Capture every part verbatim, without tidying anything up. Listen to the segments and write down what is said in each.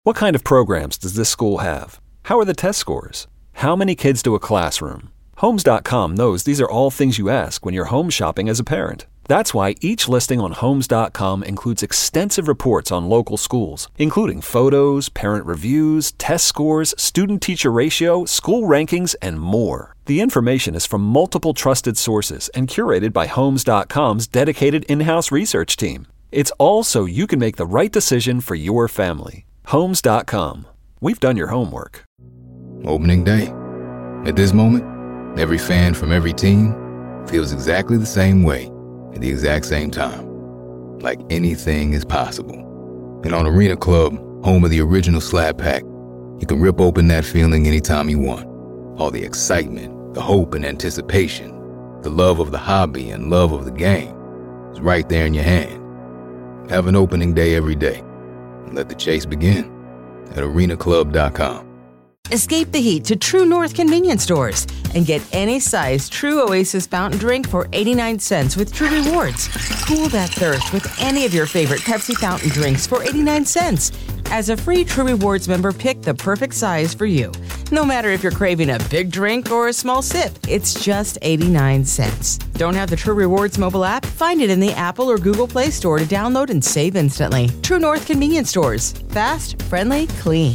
What kind of programs does this school have? How are the test scores? How many kids do a classroom? Homes dot com knows these are all things you ask when you're home shopping as a parent. That's why each listing on Homes dot com includes extensive reports on local schools, including photos, parent reviews, test scores, student-teacher ratio, school rankings, and more. The information is from multiple trusted sources and curated by Homes dot com's dedicated in-house research team. It's all so you can make the right decision for your family. Homes dot com. We've done your homework. Opening day. At this moment, every fan from every team feels exactly the same way at the exact same time. Like anything is possible. And on Arena Club, home of the original Slab Pack, you can rip open that feeling anytime you want. All the excitement, the hope and anticipation, the love of the hobby and love of the game is right there in your hand. Have an opening day every day. Let the chase begin at arena club dot com. Escape the heat to True North convenience stores and get any size True Oasis fountain drink for eighty-nine cents with True Rewards. Cool that thirst with any of your favorite Pepsi fountain drinks for eighty-nine cents. As a free True Rewards member, pick the perfect size for you. No matter if you're craving a big drink or a small sip, it's just eighty-nine cents. Don't have the True Rewards mobile app? Find it in the Apple or Google Play Store to download and save instantly. True North convenience stores. Fast, friendly, clean.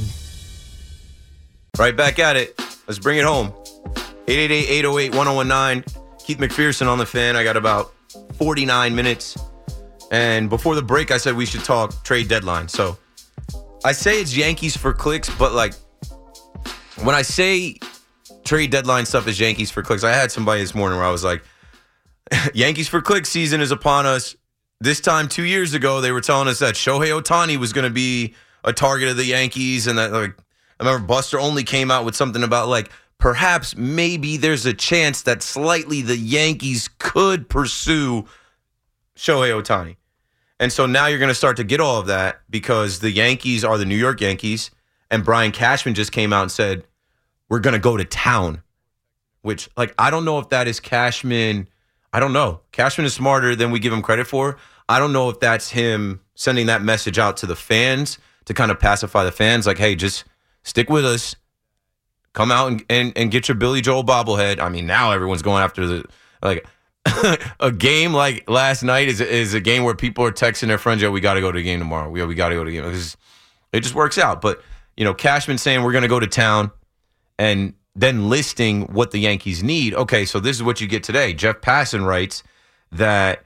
Right back at it. Let's bring it home. eight eight eight, eight oh eight, one oh one nine. Keith McPherson on the Fan. I got about forty-nine minutes. And before the break, I said we should talk trade deadline. So I say it's Yankees for clicks, but like when I say trade deadline stuff is Yankees for clicks, I had somebody this morning where I was like, Yankees for clicks season is upon us. This time two years ago, they were telling us that Shohei Ohtani was going to be a target of the Yankees, and that like I remember Buster Olney came out with something about like perhaps maybe there's a chance that slightly the Yankees could pursue Shohei Ohtani. And so now you're going to start to get all of that because the Yankees are the New York Yankees, and Brian Cashman just came out and said, we're going to go to town, which like I don't know if that is Cashman. I don't know. Cashman is smarter than we give him credit for. I don't know if that's him sending that message out to the fans to kind of pacify the fans like, hey, just stick with us. Come out and, and, and get your Billy Joel bobblehead. I mean, now everyone's going after the like a game like last night is is a game where people are texting their friends, yo, we got to go to the game tomorrow. We we got to go to the game. It's, it just works out. But, you know, Cashman saying we're going to go to town and then listing what the Yankees need. Okay, so this is what you get today. Jeff Passan writes that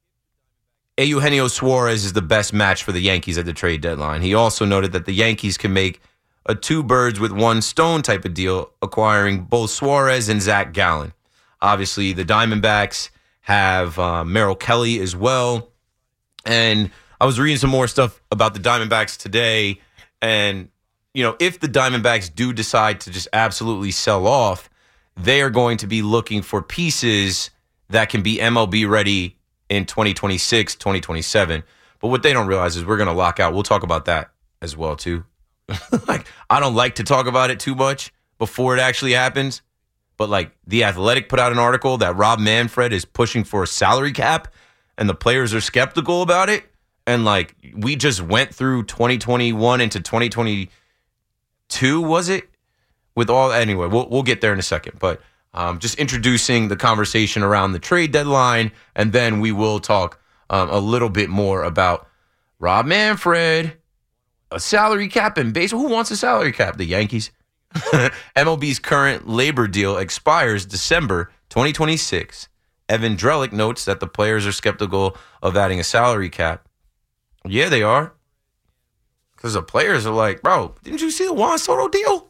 Eugenio Suarez is the best match for the Yankees at the trade deadline. He also noted that the Yankees can make a two birds with one stone type of deal, acquiring both Suarez and Zach Gallen. Obviously, the Diamondbacks have uh, Merrill Kelly as well. And I was reading some more stuff about the Diamondbacks today. And, you know, if the Diamondbacks do decide to just absolutely sell off, they are going to be looking for pieces that can be M L B ready in twenty twenty-six, twenty twenty-seven. But what they don't realize is we're going to lock out. We'll talk about that as well, too. Like, I don't like to talk about it too much before it actually happens, but like The Athletic put out an article that Rob Manfred is pushing for a salary cap and the players are skeptical about it. And like, we just went through twenty twenty-one into twenty twenty-two, was it? With all, anyway, we'll, we'll get there in a second, but um, just introducing the conversation around the trade deadline. And then we will talk um, a little bit more about Rob Manfred, a salary cap in baseball. Who wants a salary cap? The Yankees. M L B's current labor deal expires December twenty twenty-six. Evan Drellick notes that the players are skeptical of adding a salary cap. Yeah, they are. Because the players are like, bro, didn't you see the Juan Soto deal?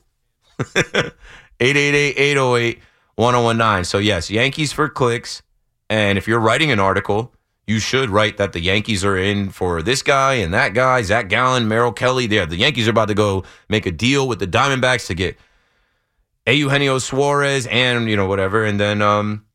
eight eight eight, eight oh eight, one oh one nine. So, yes, Yankees for clicks. And if you're writing an article, you should write that the Yankees are in for this guy and that guy, Zach Gallen, Merrill Kelly. There, the Yankees are about to go make a deal with the Diamondbacks to get Eugenio Suarez and, you know, whatever. And then um,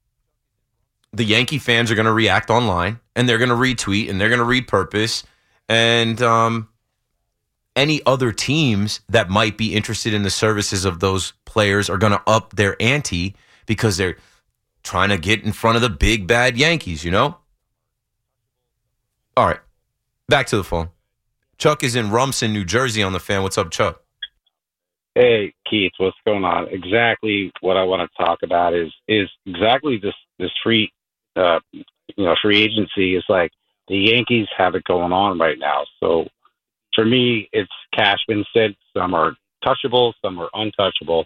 the Yankee fans are going to react online and they're going to retweet and they're going to repurpose. And um, any other teams that might be interested in the services of those players are going to up their ante because they're trying to get in front of the big bad Yankees, you know? All right, back to the phone. Chuck is in Rumson, New Jersey on the Fan. What's up, Chuck? Hey, Keith, what's going on? Exactly what I want to talk about is is exactly this this free, uh, you know, free agency is like the Yankees have it going on right now. So for me, it's Cashman said some are touchable, some are untouchable.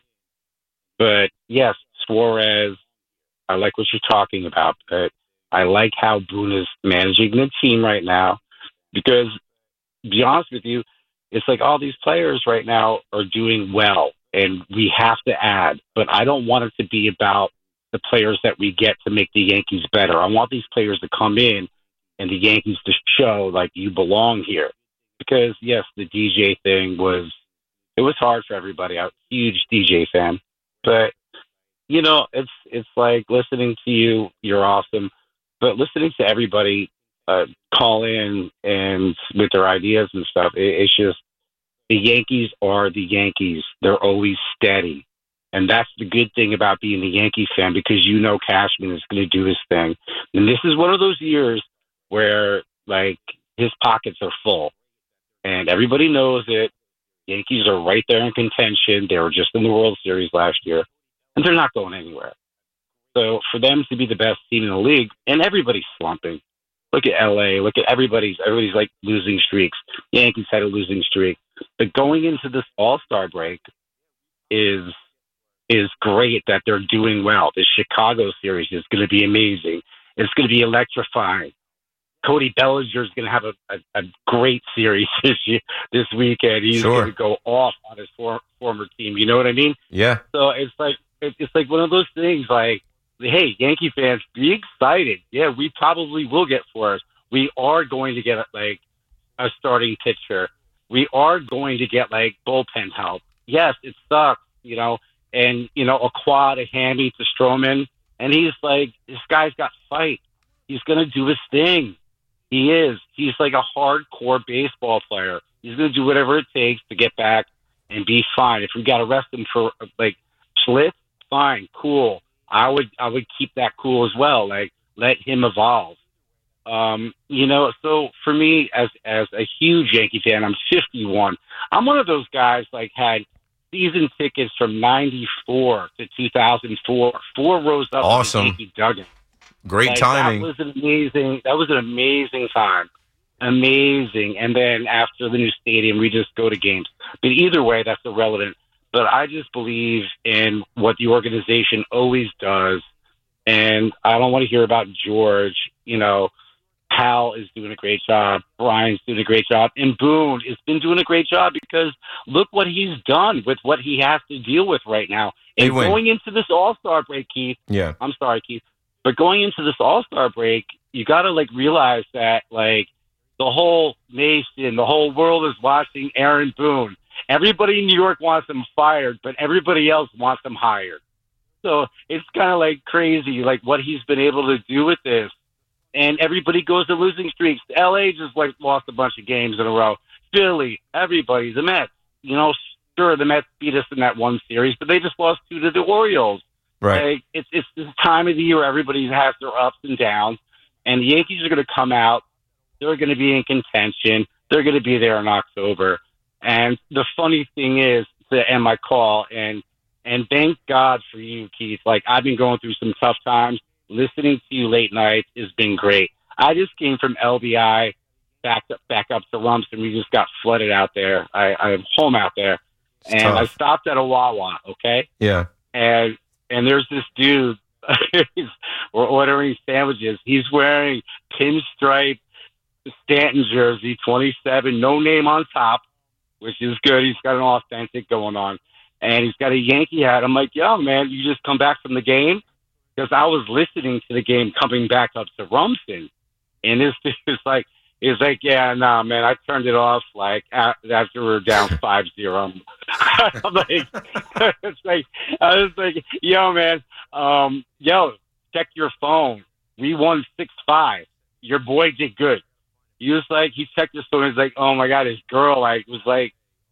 But yes, Suarez, I like what you're talking about. But I like how Boone is managing the team right now because, to be honest with you, it's like all these players right now are doing well, and we have to add. But I don't want it to be about the players that we get to make the Yankees better. I want these players to come in and the Yankees to show, like, you belong here. Because, yes, the D J thing was – it was hard for everybody. I'm a huge D J fan. But, you know, it's it's like listening to you, you're awesome. But listening to everybody uh, call in and with their ideas and stuff, it, it's just the Yankees are the Yankees. They're always steady. And that's the good thing about being a Yankee fan because you know Cashman is going to do his thing. And this is one of those years where, like, his pockets are full. And everybody knows it. Yankees are right there in contention. They were just in the World Series last year. And they're not going anywhere. So for them to be the best team in the league, and everybody's slumping. Look at L A. Look at everybody's. Everybody's like losing streaks. Yankees had a losing streak. But going into this All-Star break is is great that they're doing well. The Chicago series is going to be amazing. It's going to be electrifying. Cody Bellinger is going to have a, a, a great series this year, this weekend. He's Sure. going to go off on his for, former team. You know what I mean? Yeah. So it's like it, it's like one of those things. Like, hey, Yankee fans, be excited. Yeah, we probably will get Flores. We are going to get like a starting pitcher. We are going to get like bullpen help. Yes, it sucks, you know, and you know a quad, a hammy to Stroman, and he's like, this guy's got fight. He's going to do his thing. He is. He's like a hardcore baseball player. He's going to do whatever it takes to get back and be fine. If we got to arrest him for like Schlitz, fine, cool. I would I would keep that cool as well. Like let him evolve. Um, you know, so for me as as a huge Yankee fan, I'm fifty-one. I'm one of those guys like had season tickets from ninety-four to two thousand four, four rows up Awesome. in the Yankee dugout. Great Like, timing. That was an amazing. That was an amazing time, amazing. And then after the new stadium, we just go to games. But either way, that's irrelevant. But I just believe in what the organization always does, and I don't want to hear about George. You know, Hal is doing a great job. Brian's doing a great job, and Boone has been doing a great job because look what he's done with what he has to deal with right now. They And win. going into this All-Star break, Keith. Yeah. I'm sorry, Keith. But going into this All-Star break, you got to like realize that like the whole nation, the whole world is watching Aaron Boone. Everybody in New York wants him fired, but everybody else wants him hired. So it's kind of like crazy, like what he's been able to do with this. And everybody goes to losing streaks. L A just like lost a bunch of games in a row. Philly, everybody, the Mets. You know, sure, the Mets beat us in that one series, but they just lost two to the Orioles. Right. Like, it's it's this time of the year where everybody has their ups and downs, and the Yankees are going to come out. They're going to be in contention. They're going to be there in October. And the funny thing is, to end my call, and and thank God for you, Keith. Like, I've been going through some tough times. Listening to you late nights has been great. I just came from L B I back up, back up to Lumps, and we just got flooded out there. I, I'm home out there. It's and tough. I stopped at a Wawa, okay? Yeah. And and there's this dude. He's, we're ordering sandwiches. He's wearing pinstripe Stanton jersey, twenty-seven, no name on top, which is good. He's got an authentic going on. And he's got a Yankee hat. I'm like, yo, man, you just come back from the game? Because I was listening to the game coming back up to Rumson. And this is like, it's like, yeah, nah, man, I turned it off like after we were down five zero. I'm like, it's like, I was like, yo, man, um, yo, check your phone. We won six five. Your boy did good. He was like, he checked his phone. He's like, oh my God, his girl like was like,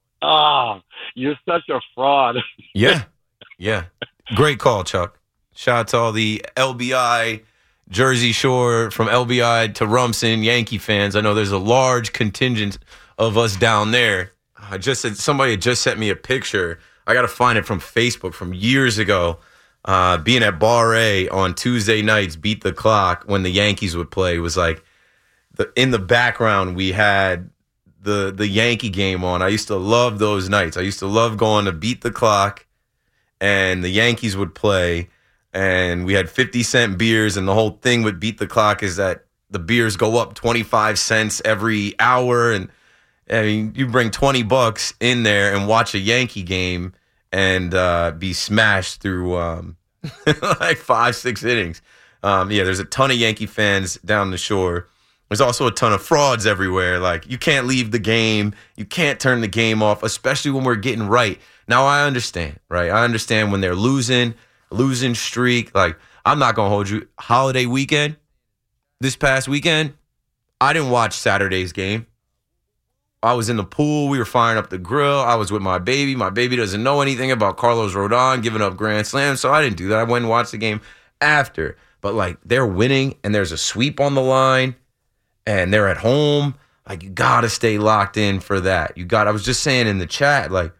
oh, you're such a fraud. Yeah. Yeah. Great call, Chuck. Shout out to all the L B I, Jersey Shore, from L B I to Rumson, Yankee fans. I know there's a large contingent of us down there. I just said somebody had just sent me a picture. I got to find it from Facebook from years ago. Uh, being at Bar A on Tuesday nights, beat the clock when the Yankees would play. It was like the, in the background we had the the Yankee game on. I used to love those nights. I used to love going to beat the clock, and the Yankees would play, and we had fifty cent beers, and the whole thing with beat the clock is that the beers go up twenty-five cents every hour, and I mean you bring twenty bucks in there and watch a Yankee game and uh, be smashed through um, like five, six innings. Um, yeah, there's a ton of Yankee fans down the shore. There's also a ton of frauds everywhere. Like, you can't leave the game. You can't turn the game off, especially when we're getting right. Now, I understand, right? I understand when they're losing, losing streak. Like, I'm not going to hold you. Holiday weekend, this past weekend, I didn't watch Saturday's game. I was in the pool. We were firing up the grill. I was with my baby. My baby doesn't know anything about Carlos Rodon giving up grand slams, so I didn't do that. I went and watched the game after. But, like, they're winning, and there's a sweep on the line, and they're at home. Like, you got to stay locked in for that. You got. I was just saying in the chat, like,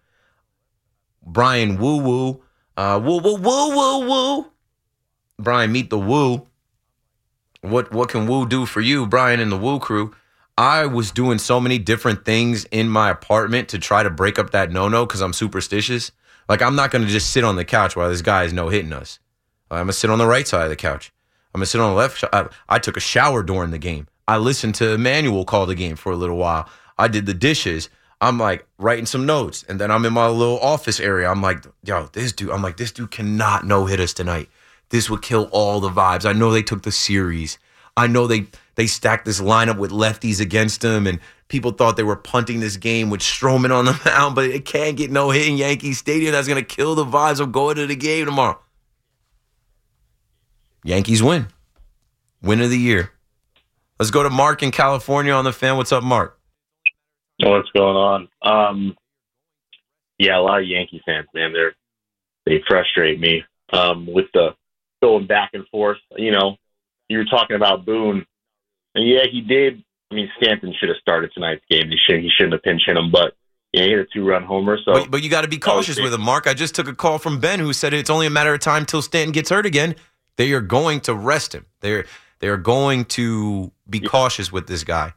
Brian Woo Woo, uh, woo woo woo woo woo. Brian, meet the Woo. What what can Woo do for you, Brian and the Woo crew? I was doing so many different things in my apartment to try to break up that no-no because I'm superstitious. Like, I'm not going to just sit on the couch while this guy is no-hitting us. I'm going to sit on the right side of the couch. I'm going to sit on the left. I, I took a shower during the game. I listened to Emmanuel call the game for a little while. I did the dishes. I'm like writing some notes. And then I'm in my little office area. I'm like, yo, this dude, I'm like, this dude cannot no-hit us tonight. This would kill all the vibes. I know they took the series. I know they they stacked this lineup with lefties against him, and people thought they were punting this game with Stroman on the mound, but it can't get no hit in Yankee Stadium. That's going to kill the vibes of going to the game tomorrow. Yankees win. Win of the year. Let's go to Mark in California on the fan. What's up, Mark? What's going on? Um, yeah, a lot of Yankee fans, man. They're they frustrate me um, with the going back and forth. You know, you were talking about Boone, and yeah, he did. I mean, Stanton should have started tonight's game. He shouldn't. He shouldn't have pinch hit him, but yeah, he hit a two-run homer. So, but, but you got to be cautious with him, Mark. I just took a call from Ben who said it's only a matter of time till Stanton gets hurt again. They are going to rest him. They're they are going to be cautious with this guy.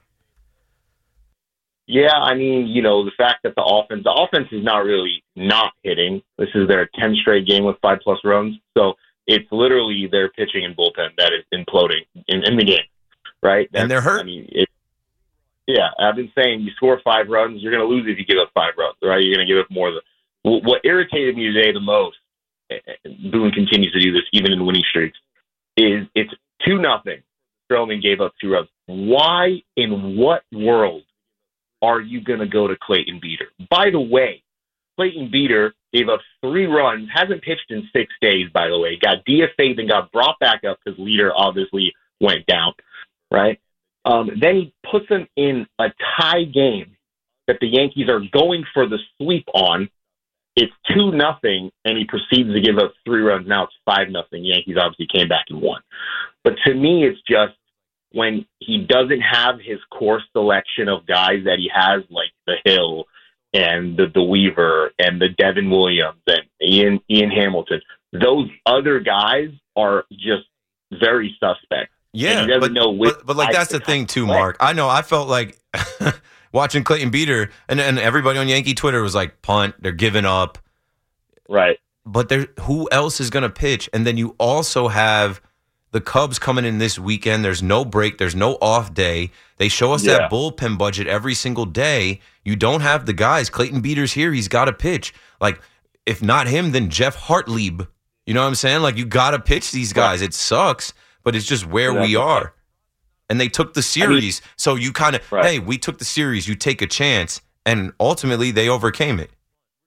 Yeah, I mean, you know, the fact that the offense, the offense is not really not hitting. This is their tenth straight game with five plus runs. So it's literally their pitching and bullpen that is imploding in, in the game, right? That's, and they're hurt. I mean, it, yeah, I've been saying you score five runs, you're going to lose if you give up five runs, right? You're going to give up more. Than, what irritated me today the most, Boone continues to do this even in winning streaks, is it's two nothing. Stroman gave up two runs. Why in what world are you going to go to Clayton Beeter? By the way, Clayton Beeter gave up three runs, hasn't pitched in six days, by the way, got D F A'd and got brought back up because Leader obviously went down, right? Um, then he puts them in a tie game that the Yankees are going for the sweep on. It's two nothing, and he proceeds to give up three runs. Now it's five nothing. Yankees obviously came back and won. But to me, it's just when he doesn't have his core selection of guys that he has, like the Hill and the, the Weaver and the Devin Williams and Ian Ian Hamilton, those other guys are just very suspect. Yeah, but, but, but like that's the thing too, Mark. I know I felt like watching Clayton Beeter, and, and everybody on Yankee Twitter was like, punt, they're giving up. Right. But there, who else is going to pitch? And then you also have the Cubs coming in this weekend. There's no break. There's no off day. They show us yeah. that bullpen budget every single day. You don't have the guys. Clayton Beeter's here. He's got to pitch. Like, if not him, then Jeff Hartlieb. You know what I'm saying? Like, you got to pitch these guys. Right. It sucks, but it's just where exactly. we are. And they took the series. I mean, so you kind of, right. hey, we took the series. You take a chance. And ultimately, they overcame it.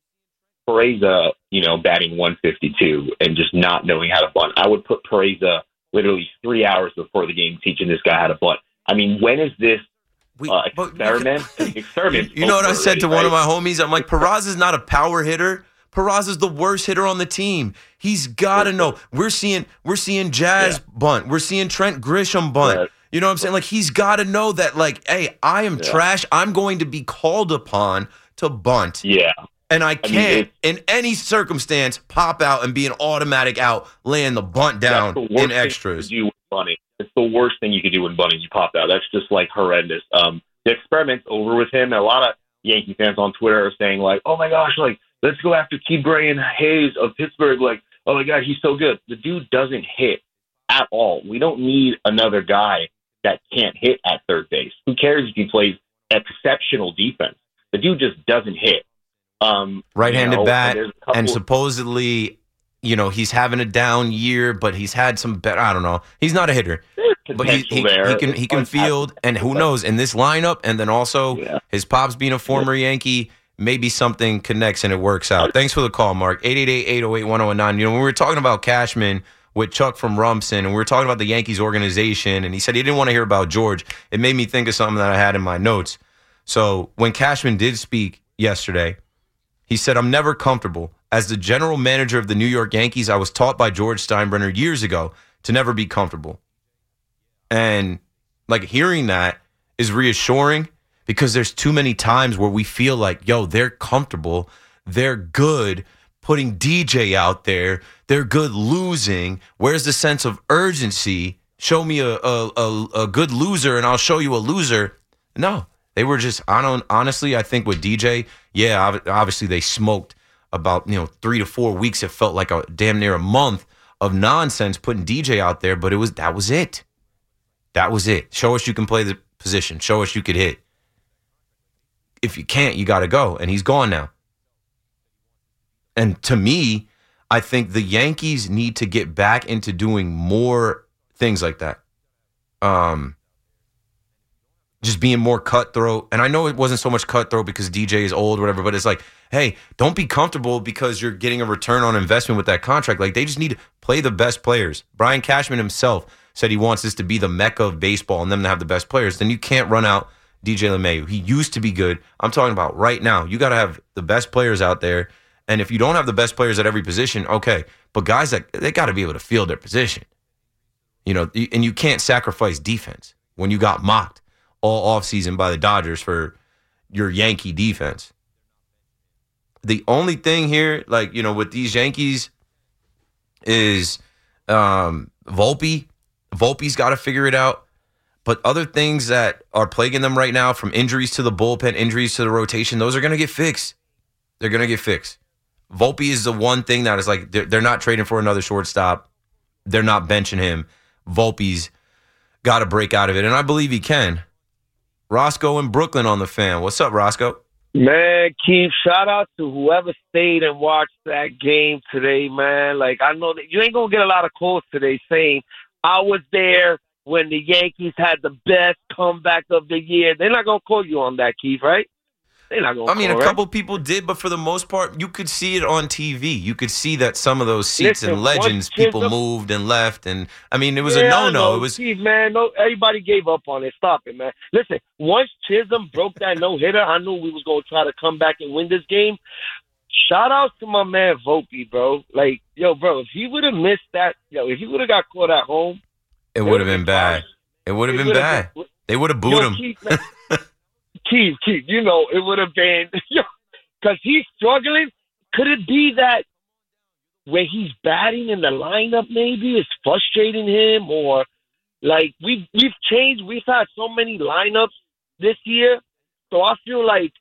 Pereza, you know, batting one fifty-two and just not knowing how to bunt. I would put Pereza literally three hours before the game teaching this guy how to bunt. I mean, when is this we, uh, experiment? Can, experiment. You know what I said already, to right? one of my homies? I'm like, Peraza's not a power hitter. Peraza's the worst hitter on the team. He's got to know. We're seeing we're seeing Jazz yeah. bunt. We're seeing Trent Grisham bunt. Right. You know what I'm saying? Like, he's got to know that, like, hey, I am yeah. trash. I'm going to be called upon to bunt. Yeah. And I can't, I mean, in any circumstance, pop out and be an automatic out, laying the bunt down the in extras. You bunting. It's the worst thing you could do when bunting. You pop out. That's just, like, horrendous. Um, the experiment's over with him. A lot of Yankee fans on Twitter are saying, like, oh, my gosh, like, let's go after Ke'Bryan Hayes of Pittsburgh. Like, oh, my God, he's so good. The dude doesn't hit at all. We don't need another guy that can't hit at third base. Who cares if he plays exceptional defense? The dude just doesn't hit. Um, right-handed you know, bat, and, and supposedly, you know, he's having a down year, but he's had some better. I don't know. He's not a hitter, but he, he, he can he can field, and who knows in this lineup, and then also yeah. his pops being a former yeah. Yankee, maybe something connects and it works out. Thanks for the call, Mark. eight eight eight, eight oh eight, one oh one nine. You know, when we were talking about Cashman with Chuck from Rumson, and we were talking about the Yankees organization, and he said he didn't want to hear about George. It made me think of something that I had in my notes. So when Cashman did speak yesterday, he said, I'm never comfortable. As the general manager of the New York Yankees, I was taught by George Steinbrenner years ago to never be comfortable. And like hearing that is reassuring because there's too many times where we feel like, yo, they're comfortable. They're good putting D J out there. They're good losing. Where's the sense of urgency? Show me a, a, a, a good loser and I'll show you a loser. No. They were just, I don't, honestly, I think with D J, yeah, obviously they smoked about, you know, three to four weeks. It felt like a damn near a month of nonsense putting D J out there, but it was, that was it. That was it. Show us you can play the position. Show us you could hit. If you can't, you got to go. And he's gone now. And to me, I think the Yankees need to get back into doing more things like that. Um, Just being more cutthroat. And I know it wasn't so much cutthroat because D J is old or whatever, but it's like, hey, don't be comfortable because you're getting a return on investment with that contract. Like, they just need to play the best players. Brian Cashman himself said he wants this to be the mecca of baseball and them to have the best players. Then you can't run out D J LeMahieu. He used to be good. I'm talking about right now. You got to have the best players out there. And if you don't have the best players at every position, okay. But guys, that they got to be able to field their position. You know, and you can't sacrifice defense when you got mocked all offseason by the Dodgers for your Yankee defense. The only thing here, like, you know, with these Yankees is um, Volpe. Volpe's got to figure it out. But other things that are plaguing them right now, from injuries to the bullpen, injuries to the rotation, those are going to get fixed. They're going to get fixed. Volpe is the one thing that is like, they're, they're not trading for another shortstop. They're not benching him. Volpe's got to break out of it, and I believe he can. Roscoe in Brooklyn on the Fan. What's up, Roscoe? Man, Keith, shout out to whoever stayed and watched that game today, man. Like, I know that you ain't going to get a lot of calls today saying, I was there when the Yankees had the best comeback of the year. They're not going to call you on that, Keith, right? They're not going to I mean, call, a couple right? people did, but for the most part, you could see it on T V. You could see that some of those seats Listen, and legends, people Chisholm, moved and left. And, I mean, it was yeah, a no-no. It was Keith, man, no, everybody gave up on it. Stop it, man. Listen, once Chisholm broke that no-hitter, I knew we was going to try to come back and win this game. Shout out to my man Volpe, bro. Like, yo, bro, if he would have missed that, yo, if he would have got caught at home, it would have been bad. It would have been bad. Been, they would have booed yo, him. Keith, man, Keith, Keith, you know, it would have been, yo, because he's struggling. Could it be that where he's batting in the lineup maybe is frustrating him, or like we've we've changed, we've had so many lineups this year, so I feel like,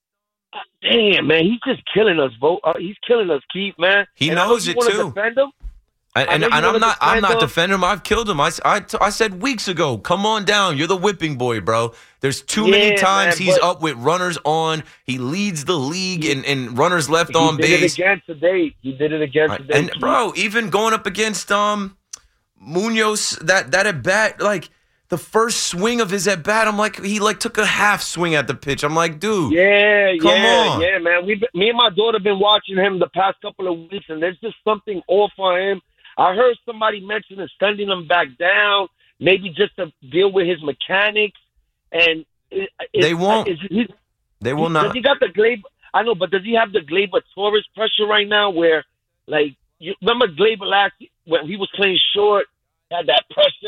damn, man, he's just killing us, Vo. Uh, he's killing us, Keith, man. He and knows I know it you too. Defend him. And, and, and I'm not I'm not defending him. I've killed him. I, I, I said weeks ago, come on down. You're the whipping boy, bro. There's too yeah, many times man, he's up with runners on. He leads the league in, in runners left he on did base. It again today. He did it again today. And, bro, even going up against um Munoz, that, that at bat, like, the first swing of his at bat, I'm like, he like took a half swing at the pitch. I'm like, dude, yeah, come yeah, on. yeah, man. We, me and my daughter been watching him the past couple of weeks, and there's just something off on him. I heard somebody mention it, sending him back down, maybe just to deal with his mechanics. And it, it, they won't. Is, is, they will he, not. Does he got the Gleyber? I know, but does he have the Gleyber Torres pressure right now? Where, like, you remember Gleyber last when he was playing short, had that pressure,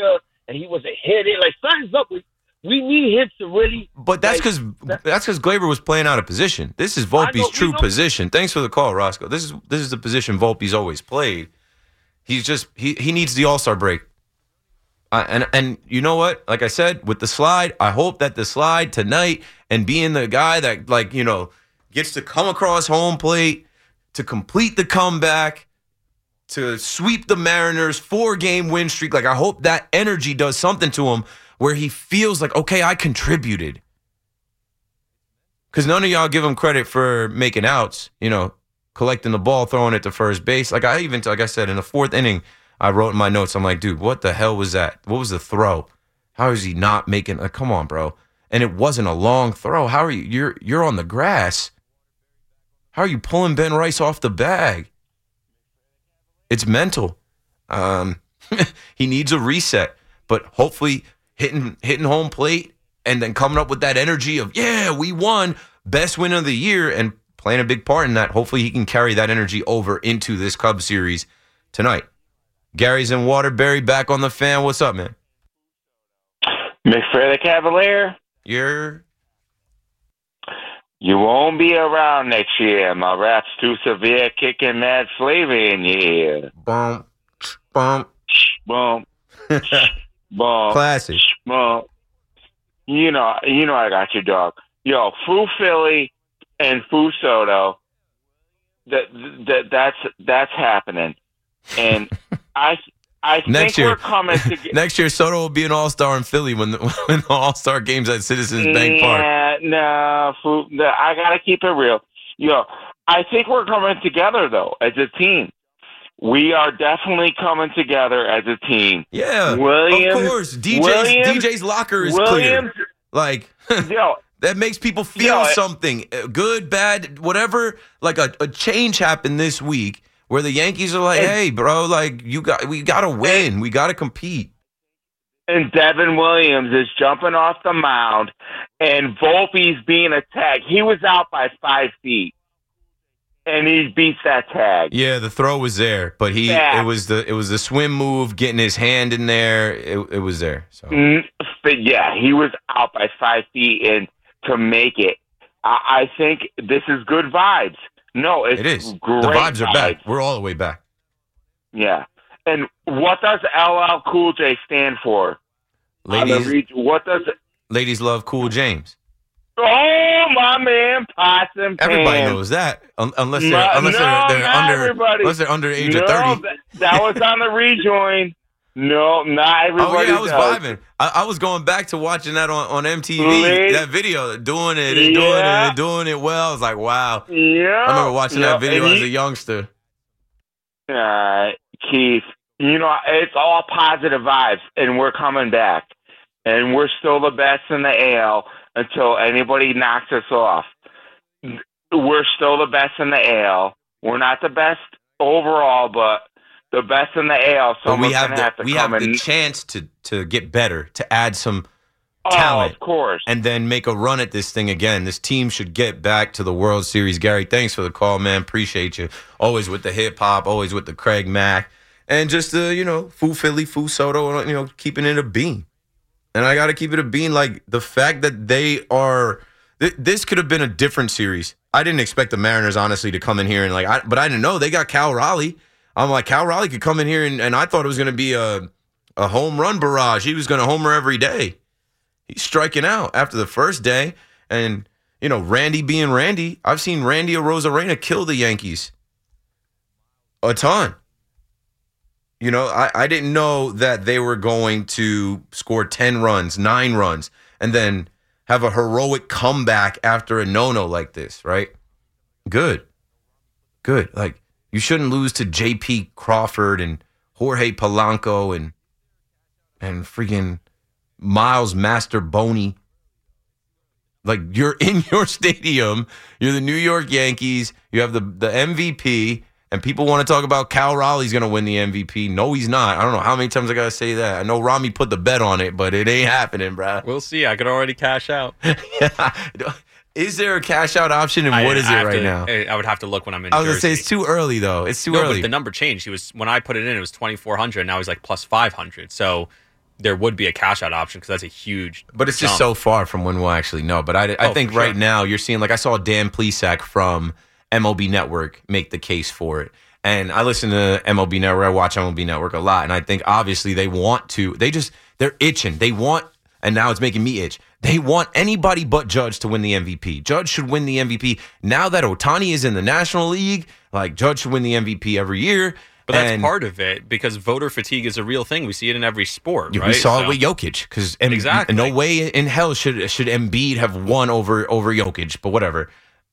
and he wasn't hitting. Like, something's up. We, we need him to really. But that's because like, that's because Glaber was playing out of position. This is Volpe's know, true know. position. Thanks for the call, Roscoe. This is this is the position Volpe's always played. He's just he he needs the All-Star break. Uh, and and you know what? Like I said, with the slide, I hope that the slide tonight and being the guy that, like, you know, gets to come across home plate to complete the comeback, to sweep the Mariners four-game win streak. Like, I hope that energy does something to him where he feels like, okay, I contributed. Because none of y'all give him credit for making outs, you know, collecting the ball, throwing it to first base. Like I even, like I said, in the fourth inning, I wrote in my notes, I'm like, dude, what the hell was that? What was the throw? How is he not making, like, come on, bro. And it wasn't a long throw. How are you? You're you're on the grass. How are you pulling Ben Rice off the bag? It's mental. Um, he needs a reset, but hopefully hitting hitting home plate and then coming up with that energy of, yeah, we won, best win of the year, and playing a big part in that. Hopefully he can carry that energy over into this Cubs series tonight. Gary's in Waterbury, back on the Fan. What's up, man? McFair the Cavalier. You're... You won't be around next year. My rap's too severe, kicking mad flavor in your ear. Bump, bump, bump, bump. Classic. Bump. You know, you know I got you, dog. Yo, Fu Philly and Fu Soto. That that that's that's happening, and I I next think year, we're coming to get, next year Soto will be an all-star in Philly when the, when the all-star game's at Citizens Bank Park. Yeah, no, Fu, no, I gotta keep it real. Yo, I think we're coming together though as a team. We are definitely coming together as a team. Yeah, Williams, of course. D J's Williams, D J's locker is Williams, clear. Like, yo, that makes people feel yo, something, good, bad, whatever. Like a, a change happened this week where the Yankees are like, and, "Hey, bro, like you got, we got to win, and, we got to compete." And Devin Williams is jumping off the mound, and Volpe's being attacked. He was out by five feet. And he beats that tag. Yeah, the throw was there, but he yeah. it was the it was the swim move, getting his hand in there. It, it was there. So, mm, but yeah, he was out by five feet, and to make it, I, I think this is good vibes. No, it's it is. Great the vibes are vibes. back. We're all the way back. Yeah, and what does L L Cool J stand for? Ladies, re- what does it? Ladies love Cool James. Oh, my man, Possum. Everybody Pan. knows that, Un- unless they're no, unless no, they're, they're under everybody. unless they're under age no, of thirty. That, that was on the rejoin. No, not everybody. Oh yeah, I was does. vibing. I, I was going back to watching that on, on M T V. Late. That video, doing it and yeah. doing it and doing it well. I was like, wow. Yeah, I remember watching yeah. that video and as he, a youngster. Uh, Keith, you know, it's all positive vibes, and we're coming back. And we're still the best in the A L until anybody knocks us off. We're still the best in the A L. We're not the best overall, but the best in the A L. So we have the, have to we come have in. the chance to to get better, to add some oh, talent, of course, and then make a run at this thing again. This team should get back to the World Series. Gary, thanks for the call, man. Appreciate you. Always with the hip hop, always with the Craig Mack, and just the you know Fu Philly, Fu Soto, you know keeping it a bean. And I got to keep it a bean. Like, the fact that they are th- – this could have been a different series. I didn't expect the Mariners, honestly, to come in here and, like – I, but I didn't know. They got Cal Raleigh. I'm like, Cal Raleigh could come in here, and, and I thought it was going to be a, a home run barrage. He was going to homer every day. He's striking out after the first day. And, you know, Randy being Randy, I've seen Randy Arozarena kill the Yankees a ton. You know, I, I didn't know that they were going to score ten runs, nine runs, and then have a heroic comeback after a no-no like this, right? Good. Good. Like, you shouldn't lose to J P Crawford and Jorge Polanco and and freaking Miles Master Boney. Like, you're in your stadium. You're the New York Yankees. You have the, the M V P. And people want to talk about Cal Raleigh's going to win the M V P. No, he's not. I don't know how many times I got to say that. I know Rami put the bet on it, but it ain't happening, bro. We'll see. I could already cash out. Yeah. Is there a cash out option, and I, what is I it right to, now? I would have to look when I'm in I was going to Jersey. say it's too early, though. It's too no, early. But the number changed. It was when I put it in, it was twenty-four hundred. Now he's like plus five hundred. So there would be a cash out option because that's a huge. But it's just jump. so far from when we'll actually know. But I, I Oh, think for right sure. now you're seeing, like I saw Dan Plesac from M L B Network make the case for it. And I listen to M L B Network. I watch M L B Network a lot. And I think obviously they want to, they just, they're itching. They want, and now it's making me itch. They want anybody but Judge to win the M V P. Judge should win the M V P. Now that Ohtani is in the National League, like Judge should win the M V P every year. But that's and part of it because voter fatigue is a real thing. We see it in every sport, right? we saw So- it with Jokic because Exactly. no way in hell should should Embiid have won over over Jokic. But whatever.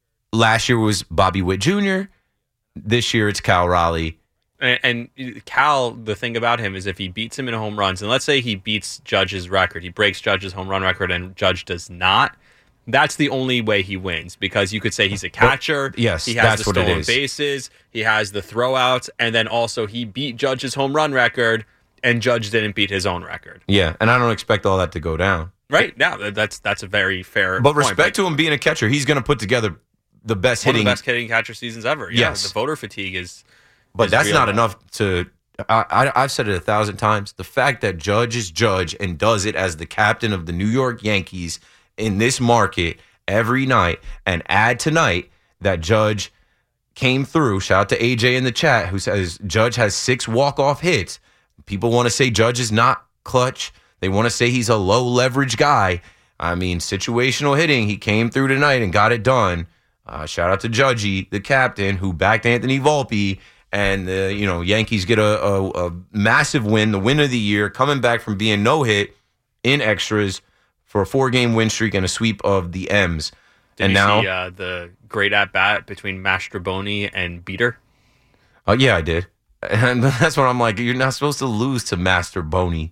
Last year was Bobby Witt Junior This year it's Cal Raleigh. And, and Cal, the thing about him is if he beats him in home runs, and let's say he beats Judge's record, he breaks Judge's home run record, and Judge does not, that's the only way he wins because you could say he's a catcher. But, yes, he has that's the what it stolen is. bases, he has the throwouts, and then also he beat Judge's home run record, and Judge didn't beat his own record. Yeah, and I don't expect all that to go down. Right? Yeah, that's that's a very fair. But point. respect to him being a catcher, he's going to put together the best One of hitting. the best hitting catcher seasons ever. Yeah, Yes. the voter fatigue is. But is that's real, not though. enough to. I, I, I've said it a thousand times. The fact that Judge is Judge and does it as the captain of the New York Yankees in this market every night, and add tonight that Judge came through. Shout out to A J in the chat who says Judge has six walk-off hits. People want to say Judge is not clutch. They want to say he's a low leverage guy. I mean, situational hitting. He came through tonight and got it done. Uh, shout out to Judgy, the captain, who backed Anthony Volpe, and the you know Yankees get a, a, a massive win, the win of the year, coming back from being no hit in extras for a four game win streak and a sweep of the M's. Did and you now, see uh, the great at bat between Mastroboni and Beater? oh yeah, I did, and that's what I'm like. You're not supposed to lose to Master Boney.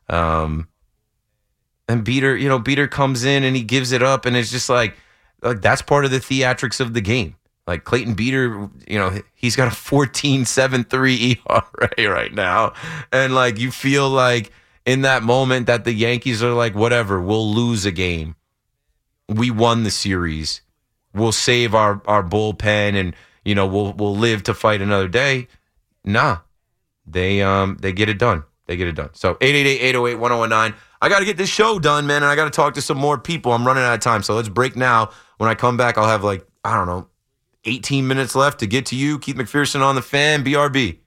Um, and Beater, you know, Beater comes in and he gives it up, and it's just like. Like that's part of the theatrics of the game. Like Clayton Beater, you know, he's got a fourteen seven three E R A right now. And like you feel like in that moment that the Yankees are like, whatever, we'll lose a game. We won the series. We'll save our, our bullpen and, you know, we'll we'll live to fight another day. Nah. They um they get it done. They get it done. So eight eight eight, eight oh eight, one oh one nine. I got to get this show done, man, and I got to talk to some more people. I'm running out of time. So let's break now. When I come back, I'll have like, I don't know, eighteen minutes left to get to you. Keith McPherson on the Fan, B R B.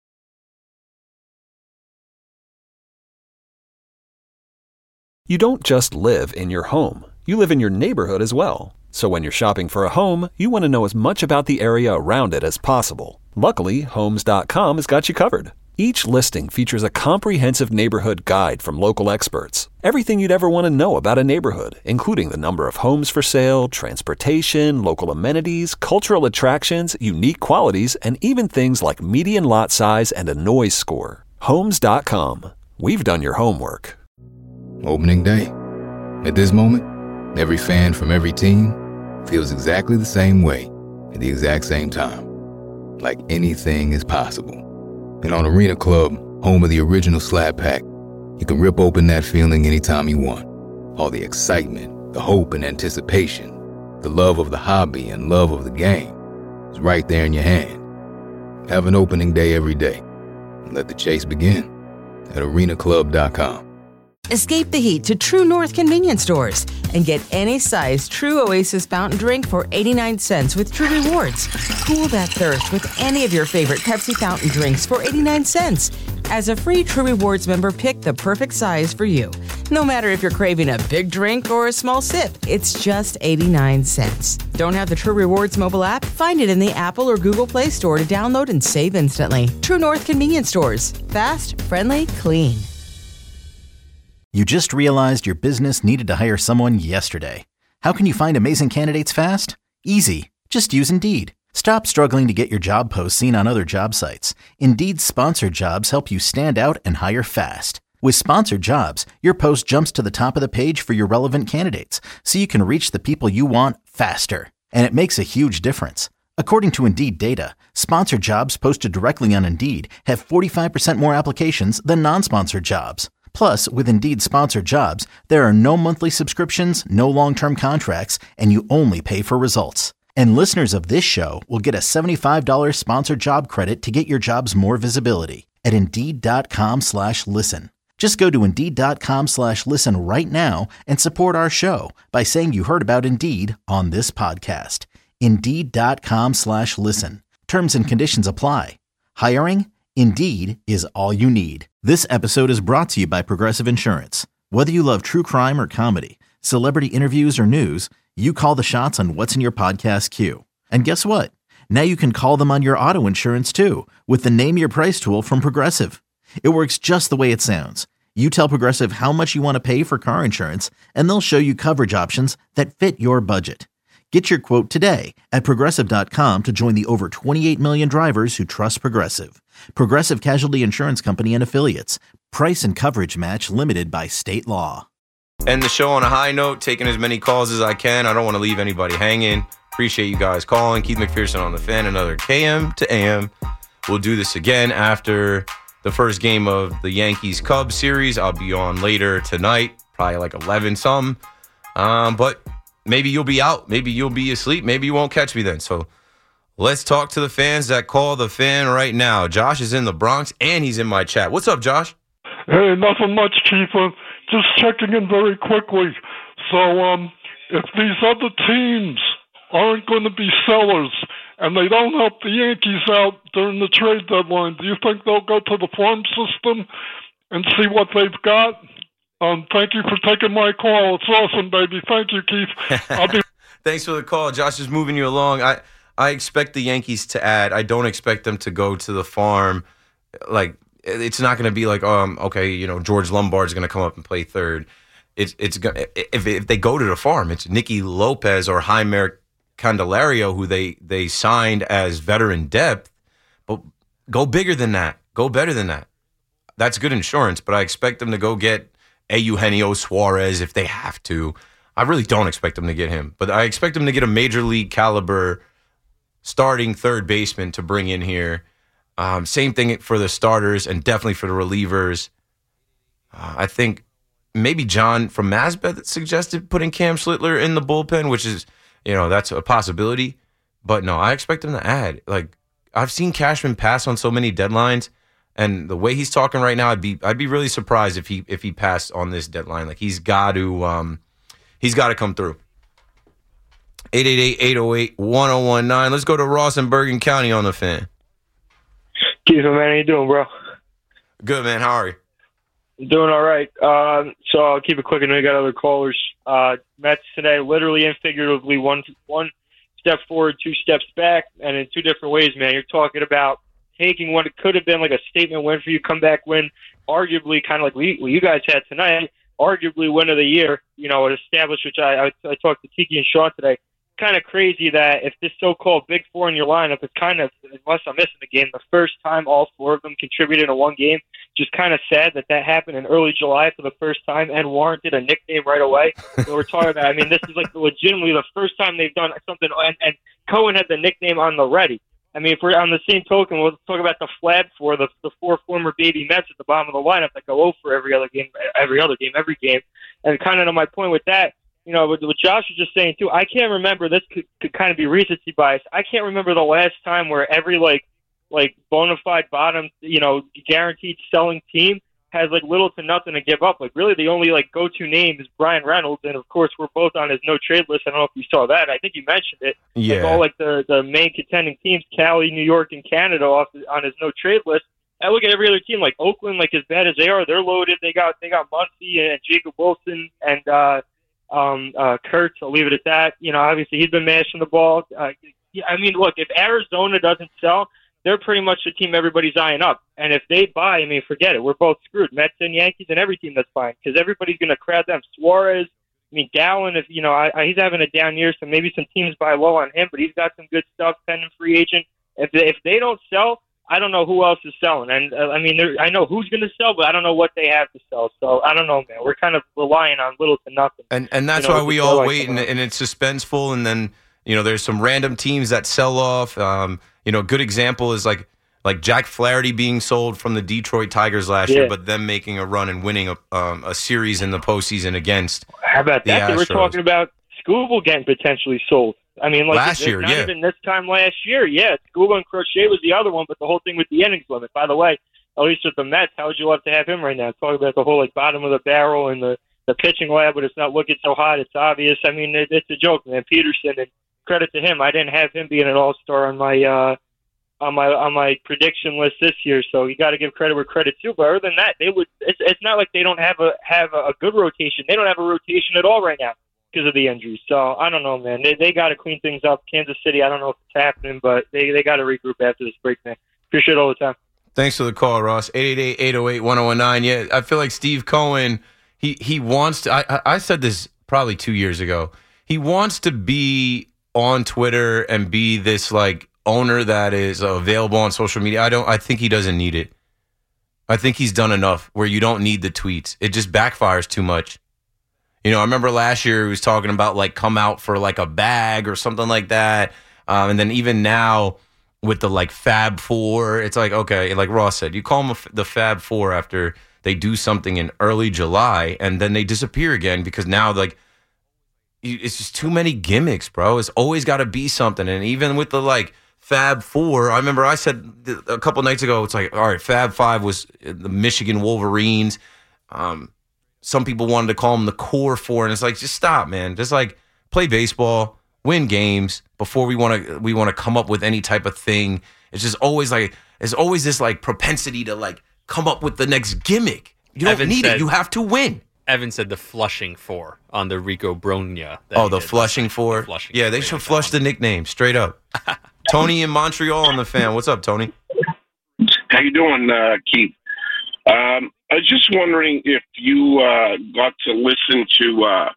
You don't just live in your home. You live in your neighborhood as well. So when you're shopping for a home, you want to know as much about the area around it as possible. Luckily, Homes dot com has got you covered. Each listing features a comprehensive neighborhood guide from local experts. Everything you'd ever want to know about a neighborhood, including the number of homes for sale, transportation, local amenities, cultural attractions, unique qualities, and even things like median lot size and a noise score. Homes dot com. We've done your homework. Opening day. At this moment, every fan from every team feels exactly the same way at the exact same time. Like anything is possible. And on Arena Club, home of the original Slap Pack, you can rip open that feeling anytime you want. All the excitement, the hope and anticipation, the love of the hobby and love of the game is right there in your hand. Have an opening day every day. And let the chase begin at arena club dot com. Escape the heat to True North convenience stores and get any size True Oasis fountain drink for eighty-nine cents with True Rewards. Cool that thirst with any of your favorite Pepsi fountain drinks for eighty-nine cents. As a free True Rewards member, pick the perfect size for you. No matter if you're craving a big drink or a small sip, it's just eighty-nine cents. Don't have the True Rewards mobile app? Find it in the Apple or Google Play Store to download and save instantly. True North convenience stores. Fast, friendly, clean. You just realized your business needed to hire someone yesterday. How can you find amazing candidates fast? Easy. Just use Indeed. Stop struggling to get your job posts seen on other job sites. Indeed's sponsored jobs help you stand out and hire fast. With sponsored jobs, your post jumps to the top of the page for your relevant candidates, so you can reach the people you want faster. And it makes a huge difference. According to Indeed data, sponsored jobs posted directly on Indeed have forty-five percent more applications than non-sponsored jobs. Plus, with Indeed sponsored jobs, there are no monthly subscriptions, no long-term contracts, and you only pay for results. And listeners of this show will get a seventy-five dollars sponsored job credit to get your jobs more visibility at Indeed.com slash listen. Just go to Indeed.com slash listen right now and support our show by saying you heard about Indeed on this podcast. Indeed.com slash listen. Terms and conditions apply. Hiring? Indeed is all you need. This episode is brought to you by Progressive Insurance. Whether you love true crime or comedy, celebrity interviews or news, you call the shots on what's in your podcast queue. And guess what? Now you can call them on your auto insurance too with the Name Your Price tool from Progressive. It works just the way it sounds. You tell Progressive how much you want to pay for car insurance, and they'll show you coverage options that fit your budget. Get your quote today at Progressive dot com to join the over twenty-eight million drivers who trust Progressive. Progressive Casualty Insurance Company and Affiliates. Price and coverage match limited by state law. End the show on a high note, taking as many calls as I can. I don't want to leave anybody hanging. Appreciate you guys calling. Keith McPherson on the Fan, another K M to A M. We'll do this again after the first game of the Yankees-Cubs series. I'll be on later tonight, probably like eleven something. Um, but maybe you'll be out. Maybe you'll be asleep. Maybe you won't catch me then. So let's talk to the fans that call the Fan right now. Josh is in the Bronx, and he's in my chat. What's up, Josh? Hey, nothing much, Keith. Uh, just checking in very quickly. So um, if these other teams aren't going to be sellers and they don't help the Yankees out during the trade deadline, do you think they'll go to the farm system and see what they've got? Um, thank you for taking my call. It's awesome, baby. Thank you, Keith. I'll be- Thanks for the call. Josh is moving you along. I, I expect the Yankees to add. I don't expect them to go to the farm. Like, it's not going to be like, um, okay, you know, George Lombard's going to come up and play third. It's it's gonna, if if they go to the farm, it's Nicky Lopez or Jeimer Candelario, who they they signed as veteran depth. But go bigger than that. Go better than that. That's good insurance, but I expect them to go get Eugenio Suarez if they have to. I really don't expect them to get him, but I expect them to get a major league caliber starting third baseman to bring in here. Um, same thing for the starters and definitely for the relievers. Uh, I think maybe John from Masbeth suggested putting Cam Schlittler in the bullpen, which is, you know, that's a possibility. But no, I expect him to add. Like, I've seen Cashman pass on so many deadlines, and the way he's talking right now, I'd be I'd be really surprised if he if he passed on this deadline. Like, he's got to um, he's got to come through. eight eight eight, eight oh eight, one oh one nine. Let's go to Ross in Bergen County on the Fan. Keith, man, how you doing, bro? Good, man. How are you? Doing all right. Um, so I'll keep it quick. I know you got other callers. Uh, Mets today, literally and figuratively, one one step forward, two steps back, and in two different ways, man. You're talking about taking what it could have been like a statement win for you, comeback win, arguably kind of like we, what you guys had tonight, arguably win of the year. You know, it established, which I, I, I talked to Tiki and Sean today. Kind of crazy that if this so-called big four in your lineup is kind of, unless I'm missing the game, the first time all four of them contributed in one game. Just kind of sad that that happened in early July for the first time and warranted a nickname right away. So we're talking about, I mean, this is like legitimately the first time they've done something, and, and Cohen had the nickname on the ready. I mean, if we're on the same token, we'll talk about the Flab four, the, the four former baby Mets at the bottom of the lineup that go oh for every other game, every other game, every game. And kind of to my point with that, you know, what Josh was just saying, too, I can't remember, this could, could kind of be recency bias. I can't remember the last time where every, like, like bona fide bottom, you know, guaranteed selling team has, like, little to nothing to give up. Like, really, the only, like, go-to name is Brian Reynolds, and, of course, we're both on his no-trade list. I don't know if you saw that. I think you mentioned it. Yeah. Like, all, like, the, the main contending teams, Cali, New York, and Canada off on his no-trade list. I look at every other team, like Oakland, like, as bad as they are, they're loaded. They got they got Muncy and Jacob Wilson and, uh, Um, uh, Kurtz, I'll leave it at that. You know, obviously he's been mashing the ball. Uh, I mean, look, if Arizona doesn't sell, they're pretty much the team everybody's eyeing up. And if they buy, I mean, forget it. We're both screwed. Mets and Yankees and every team that's buying, because everybody's going to crowd them. Suarez, I mean, Gallen, if you know, I, I, he's having a down year, so maybe some teams buy low on him, but he's got some good stuff, pending free agent. If they, if they don't sell, I don't know who else is selling. And, uh, I mean, I know who's going to sell, but I don't know what they have to sell. So, I don't know, man. We're kind of relying on little to nothing. And and that's you know, why we all wait, and, and it's suspenseful. And then, you know, there's some random teams that sell off. Um, you know, a good example is like like Jack Flaherty being sold from the Detroit Tigers last Yeah. year, but them making a run and winning a, um, a series in the postseason against How about the that? They were Astros. talking about Scooble getting potentially sold. I mean, like Last it's year, not yeah. even this time last year. Yeah, Scooble and Crochet was the other one, but the whole thing with the innings limit. By the way, at least with the Mets, how would you love to have him right now? Talk about the whole like bottom of the barrel and the, the pitching lab, but it's not looking so hot. It's obvious. I mean, it, it's a joke, man. Peterson, and credit to him. I didn't have him being an all-star on my uh, on my on my prediction list this year, so you got to give credit where credit's due. But other than that, they would. It's, it's not like they don't have a have a good rotation. They don't have a rotation at all right now because of the injuries. So I don't know, man. They they got to clean things up. Kansas City, I don't know if it's happening, but they they got to regroup after this break, man. Appreciate it all the time. Thanks for the call, Ross. eight eight eight, eight oh eight, one oh one nine. Yeah, I feel like Steve Cohen, he he wants to. I I said this probably two years ago. He wants to be on Twitter and be this like owner that is available on social media. I don't. I think he doesn't need it. I think he's done enough where you don't need the tweets. It just backfires too much. You know, I remember last year he was talking about like come out for like a bag or something like that, um, and then even now with the like Fab Four, it's like okay, like Ross said, you call them the Fab Four after they do something in early July and then they disappear again because now like. It's just too many gimmicks, bro. It's always got to be something. And even with the, like, Fab Four, I remember I said a couple nights ago, it's like, all right, Fab Five was the Michigan Wolverines. Um, some people wanted to call them the Core Four. And it's like, just stop, man. Just, like, play baseball, win games before we want to we want to come up with any type of thing. It's just always, like, there's always this, like, propensity to, like, come up with the next gimmick. You don't Evan need said- it. You have to win. Evan said the Flushing Four on the Rico Bronya. that Oh, he the did. Flushing Four. The Flushing Yeah, Four, they should flush the nickname straight up. Tony in Montreal on the fan. What's up, Tony? How you doing, uh, Keith? Um, I was just wondering if you uh, got to listen to uh,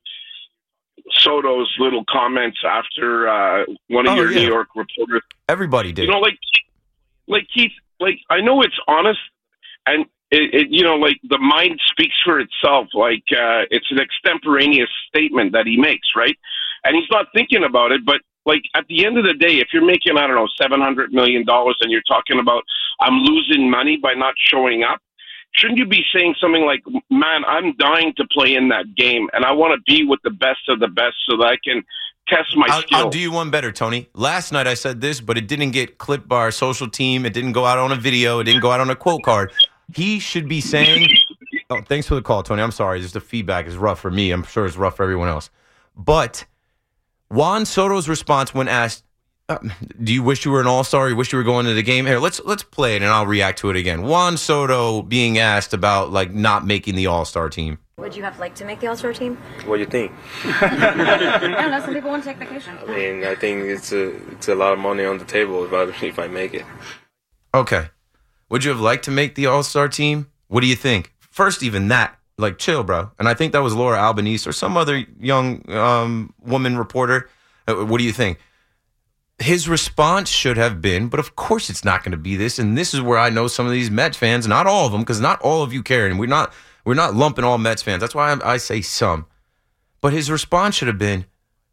Soto's little comments after uh, one of Oh, your yeah. New York reporters. Everybody did. You know, like, like Keith, like I know it's honest, and it, it you know, like the mind speaks for itself. Like uh, it's an extemporaneous statement that he makes, right? And he's not thinking about it, but. Like, at the end of the day, if you're making, I don't know, seven hundred million dollars and you're talking about, I'm losing money by not showing up, shouldn't you be saying something like, man, I'm dying to play in that game, and I want to be with the best of the best so that I can test my I'll, skill. I'll do you one better, Tony. Last night I said this, but it didn't get clipped by our social team. It didn't go out on a video. It didn't go out on a quote card. He should be saying, oh, thanks for the call, Tony. I'm sorry. Just the feedback is rough for me. I'm sure it's rough for everyone else. But Juan Soto's response when asked, uh, do you wish you were an all-star? You wish you were going to the game? Here, let's let's play it, and I'll react to it again. Juan Soto being asked about like not making the all-star team. Would you have liked to make the All-Star team? What do you think? I don't know. Some people want to take vacation. I mean, I think it's a it's a lot of money on the table if I if I make it. Okay. Would you have liked to make the all-star team? What do you think? First, even that. Like, chill, bro. And I think that was Laura Albanese or some other young um, woman reporter. Uh, What do you think? His response should have been, but of course it's not going to be this. And this is where I know some of these Mets fans, not all of them, because not all of you care. And we're not we're not lumping all Mets fans. That's why I, I say some. But his response should have been,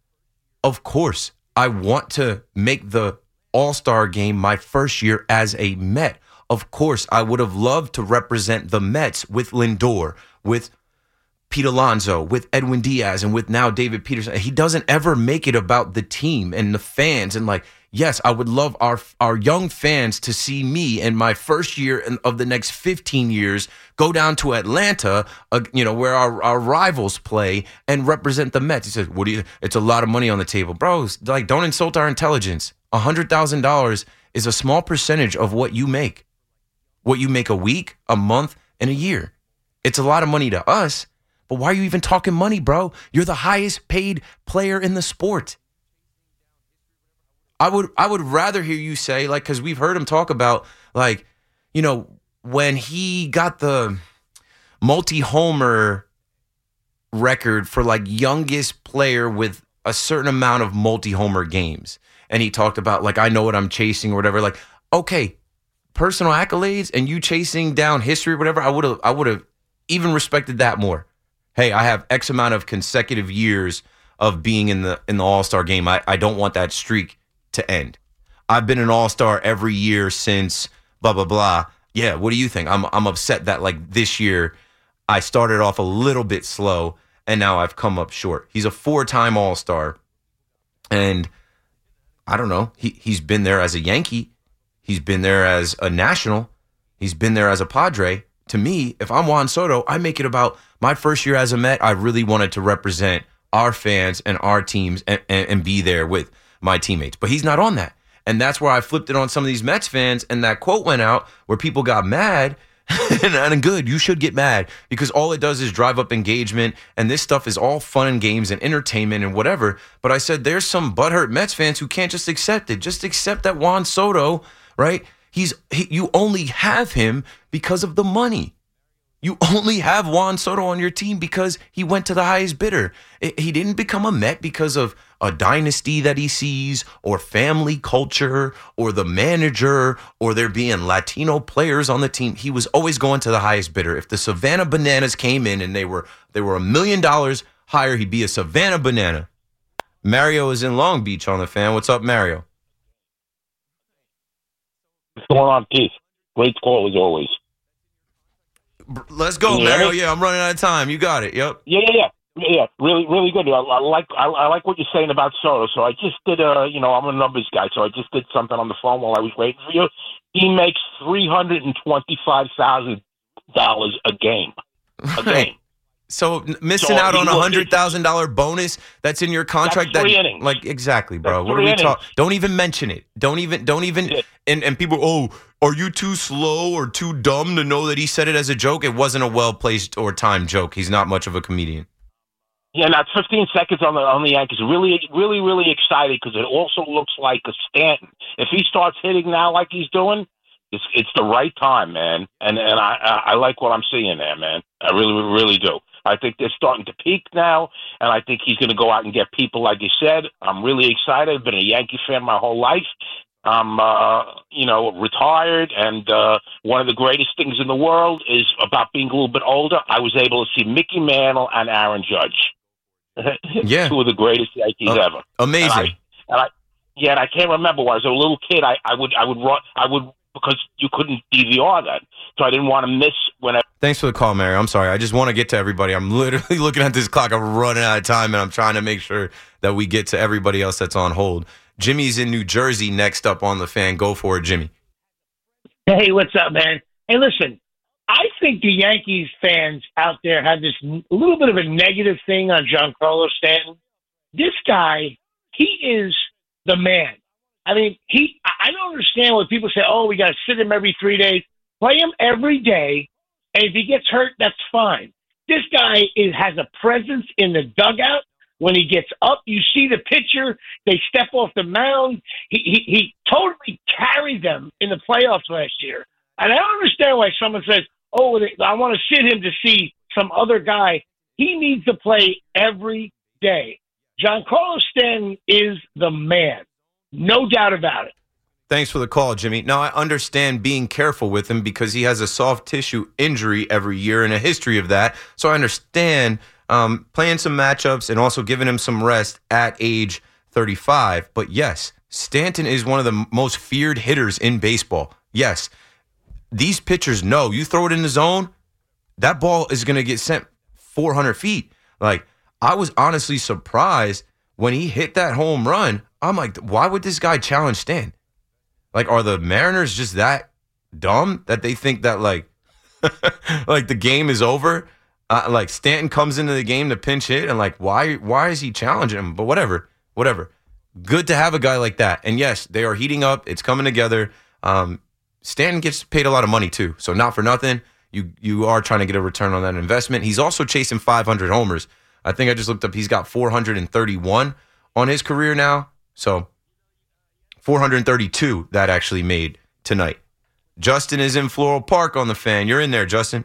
of course, I want to make the All-Star game my first year as a Met. Of course, I would have loved to represent the Mets with Lindor, with Pete Alonso, with Edwin Diaz, and with now David Peterson. He doesn't ever make it about the team and the fans. And like, yes, I would love our our young fans to see me in my first year of the next fifteen years go down to Atlanta, uh, you know, where our, our rivals play and represent the Mets. He says, "What do you? It's a lot of money on the table, bros. Like, don't insult our intelligence. A hundred thousand dollars is a small percentage of what you make, what you make a week, a month, and a year. It's a lot of money to us." But why are you even talking money, bro? You're the highest paid player in the sport. I would I would rather hear you say, like, because we've heard him talk about, like, you know, when he got the multi-homer record for, like, youngest player with a certain amount of multi-homer games. And he talked about, like, I know what I'm chasing or whatever. Like, okay, personal accolades and you chasing down history or whatever, I would have I would have even respected that more. Hey, I have X amount of consecutive years of being in the in the All-Star game. I, I don't want that streak to end. I've been an All-Star every year since blah, blah, blah. Yeah, what do you think? I'm I'm upset that, like, this year I started off a little bit slow and now I've come up short. He's a four-time All-Star. And I don't know. He, he's been there as a Yankee. He's been there as a National. He's been there as a Padre. To me, if I'm Juan Soto, I make it about my first year as a Met. I really wanted to represent our fans and our teams and, and, and be there with my teammates. But he's not on that. And that's where I flipped it on some of these Mets fans. And that quote went out where people got mad. and, and good, you should get mad because all it does is drive up engagement. And this stuff is all fun and games and entertainment and whatever. But I said there's some butthurt Mets fans who can't just accept it. Just accept that Juan Soto, right? He's he, you only have him because of the money. You only have Juan Soto on your team because he went to the highest bidder. He didn't become a Met because of a dynasty that he sees or family culture or the manager or there being Latino players on the team. He was always going to the highest bidder. If the Savannah Bananas came in and they were they were a million dollars higher, he'd be a Savannah Banana. Mario is in Long Beach on the Fan. What's up, Mario? What's going on, Keith? Great call as always. Let's go, yeah, Mario. Yeah, I'm running out of time. You got it. Yep. Yeah, yeah, yeah, yeah. Really, really good. I, I like, I, I like what you're saying about Soto. So I just did a, you know, I'm a numbers guy, so I just did something on the phone while I was waiting for you. He makes three hundred and twenty-five thousand dollars a game. A game. So missing So out he on a was- hundred thousand dollar bonus that's in your contract. That's three that, innings. Like exactly, bro. That's What are three we innings. talking? Don't even mention it. Don't even. Don't even. And and people. Oh, are you too slow or too dumb to know that he said it as a joke? It wasn't a well placed or timed joke. He's not much of a comedian. Yeah, now it's fifteen seconds on the on the Yankees. Really, really, really excited because it also looks like a Stanton. If he starts hitting now like he's doing, it's it's the right time, man. And and I I, I like what I'm seeing there, man. I really, really do. I think they're starting to peak now, and I think he's going to go out and get people like you said. I'm really excited. I've been a Yankee fan my whole life. I'm, uh, you know, retired, and uh, one of the greatest things in the world is about being a little bit older. I was able to see Mickey Mantle and Aaron Judge. Yeah. Two of the greatest Yankees Uh, ever. amazing. And I, and I, yeah, and I can't remember when I was a little kid. I, I would, I would run, I would, because you couldn't D V R that, so I didn't want to miss when I. Thanks for the call, Mario. I'm sorry. I just want to get to everybody. I'm literally looking at this clock. I'm running out of time, and I'm trying to make sure that we get to everybody else that's on hold. Jimmy's in New Jersey next up on the Fan. Go for it, Jimmy. Hey, what's up, man? Hey, listen, I think the Yankees fans out there have this n- a little bit of a negative thing on Giancarlo Stanton. This guy, he is the man. I mean, he. I I don't understand when people say, "Oh, we got to sit him every three days." Play him every day, and if he gets hurt, that's fine. This guy is has a presence in the dugout. When he gets up, you see the pitcher. They step off the mound. He, he he totally carried them in the playoffs last year. And I don't understand why someone says, "Oh, I want to sit him to see some other guy." He needs to play every day. Giancarlo Stanton is the man, no doubt about it. Thanks for the call, Jimmy. Now, I understand being careful with him because he has a soft tissue injury every year and a history of that. So I understand um, playing some matchups and also giving him some rest at age thirty-five. But yes, Stanton is one of the most feared hitters in baseball. Yes, these pitchers know you throw it in the zone, that ball is going to get sent four hundred feet. Like, I was honestly surprised when he hit that home run. I'm like, why would this guy challenge Stan? Like, are the Mariners just that dumb that they think that, like, like the game is over? Uh, like, Stanton comes into the game to pinch hit, and, like, why why is he challenging him? But whatever, whatever. Good to have a guy like that. And, yes, they are heating up. It's coming together. Um, Stanton gets paid a lot of money, too. So, not for nothing, you you are trying to get a return on that investment. He's also chasing five hundred homers. I think I just looked up. He's got four hundred thirty-one on his career now. So, four hundred thirty-two that actually made tonight. Justin is in Floral Park on the Fan. You're in there, Justin.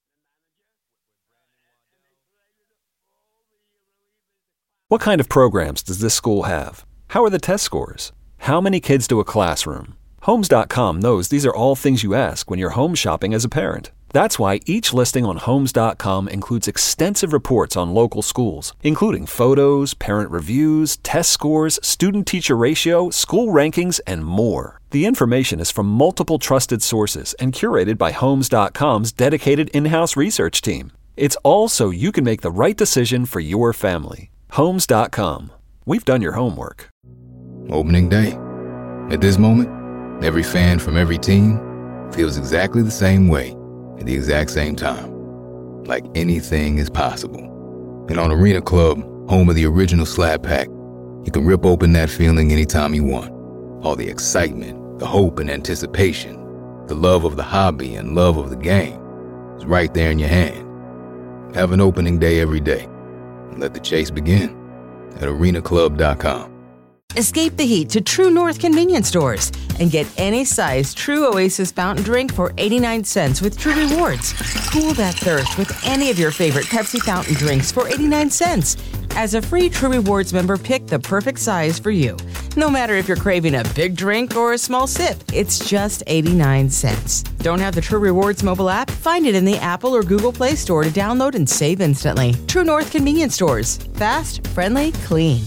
What kind of programs does this school have? How are the test scores? How many kids to a classroom? Homes dot com knows these are all things you ask when you're home shopping as a parent. That's why each listing on Homes dot com includes extensive reports on local schools, including photos, parent reviews, test scores, student-teacher ratio, school rankings, and more. The information is from multiple trusted sources and curated by Homes dot com's dedicated in-house research team. It's all so you can make the right decision for your family. Homes dot com. We've done your homework. Opening day. At this moment, every fan from every team feels exactly the same way at the exact same time. Like anything is possible. And on Arena Club, home of the original Slap Pack, you can rip open that feeling anytime you want. All the excitement, the hope and anticipation, the love of the hobby and love of the game is right there in your hand. Have an opening day every day. And let the chase begin at arena club dot com. Escape the heat to True North convenience stores and get any size True Oasis fountain drink for eighty-nine cents with True Rewards. Cool that thirst with any of your favorite Pepsi fountain drinks for eighty-nine cents. As a free True Rewards member, pick the perfect size for you. No matter if you're craving a big drink or a small sip, it's just eighty-nine cents. Don't have the True Rewards mobile app? Find it in the Apple or Google Play Store to download and save instantly. True North convenience stores. Fast, friendly, clean.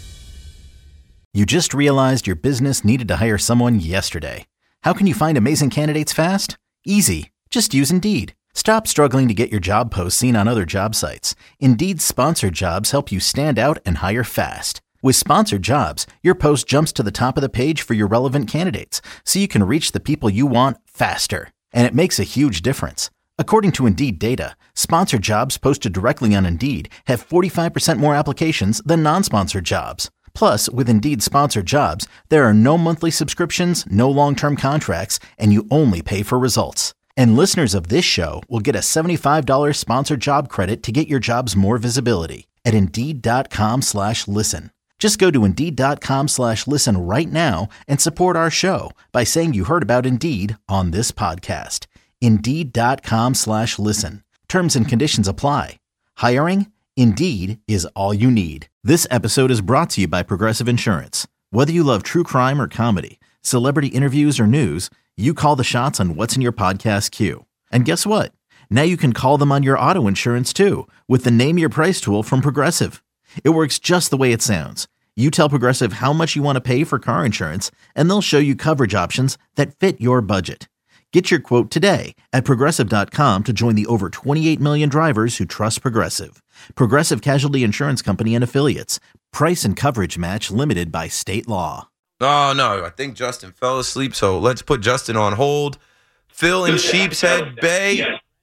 You just realized your business needed to hire someone yesterday. How can you find amazing candidates fast? Easy. Just use Indeed. Stop struggling to get your job posts seen on other job sites. Indeed's sponsored jobs help you stand out and hire fast. With sponsored jobs, your post jumps to the top of the page for your relevant candidates, so you can reach the people you want faster. And it makes a huge difference. According to Indeed data, sponsored jobs posted directly on Indeed have forty-five percent more applications than non-sponsored jobs. Plus, with Indeed sponsored jobs, there are no monthly subscriptions, no long-term contracts, and you only pay for results. And listeners of this show will get a seventy-five dollars sponsored job credit to get your jobs more visibility at Indeed.com slash listen. Just go to Indeed.com slash listen right now and support our show by saying you heard about Indeed on this podcast. Indeed.com slash listen. Terms and conditions apply. Hiring? Indeed is all you need. This episode is brought to you by Progressive Insurance. Whether you love true crime or comedy, celebrity interviews or news, you call the shots on what's in your podcast queue. And guess what? Now you can call them on your auto insurance too with the Name Your Price tool from Progressive. It works just the way it sounds. You tell Progressive how much you want to pay for car insurance, and they'll show you coverage options that fit your budget. Get your quote today at Progressive dot com to join the over twenty-eight million drivers who trust Progressive. Progressive Casualty Insurance Company and Affiliates. Price and coverage match limited by state law. Oh, no. I think Justin fell asleep, so let's put Justin on hold. Phil in Sheepshead Bay.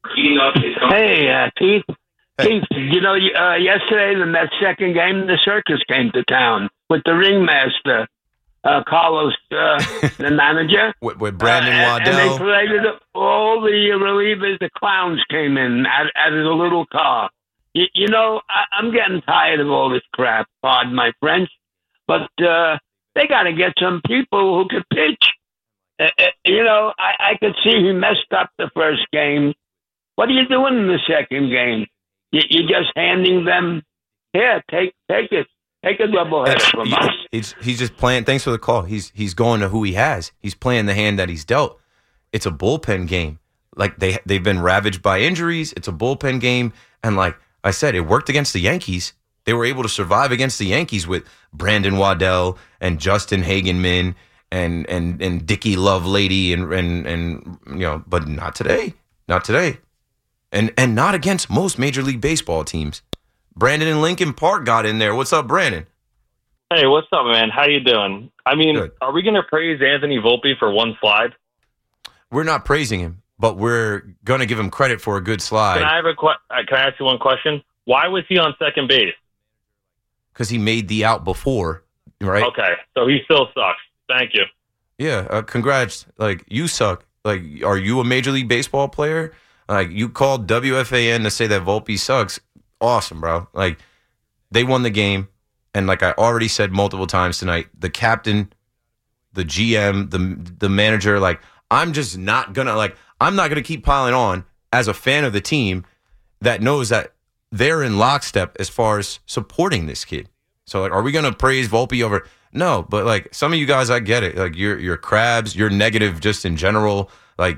Hey, uh, Keith. Keith, you know, uh, yesterday, the Mets' second game, the circus came to town with the ringmaster. Uh, Carlos, uh, the manager. With, with Brandon uh, Waddell. And they paraded all the relievers, the clowns came in out, out of the little car. You, you know, I, I'm getting tired of all this crap, pardon my French, but uh, they got to get some people who could pitch. Uh, uh, you know, I, I could see he messed up the first game. What are you doing in the second game? You, you're just handing them, here, take, take it. Take a doubleheader from he, us. He's he's just playing. Thanks for the call. He's he's going to who he has. He's playing the hand that he's dealt. It's a bullpen game. Like they they've been ravaged by injuries. It's a bullpen game, and like I said, it worked against the Yankees. They were able to survive against the Yankees with Brandon Waddell and Justin Hagenman and and and Dickie Lovelady and and and you know, but not today. Not today. And and not against most Major League Baseball teams. Brandon in Lincoln Park got in there. What's up, Brandon? Hey, what's up, man? How you doing? I mean, Good. Are we going to praise Anthony Volpe for one slide? We're not praising him, but we're going to give him credit for a good slide. Can I have a que- Can I ask you one question? Why was he on second base? Because he made the out before, right? Okay, so he still sucks. Thank you. Yeah, uh, congrats. Like, you suck. Like, are you a Major League Baseball player? Like, you called W F A N to say that Volpe sucks. Awesome, bro. Like, they won the game, and like I already said multiple times tonight, the captain, the G M, the the manager, like, I'm just not gonna like I'm not gonna keep piling on as a fan of the team that knows that they're in lockstep as far as supporting this kid. So like, are we gonna praise Volpe over? No, but like some of you guys, I get it. Like you're you're crabs, you're negative just in general. Like,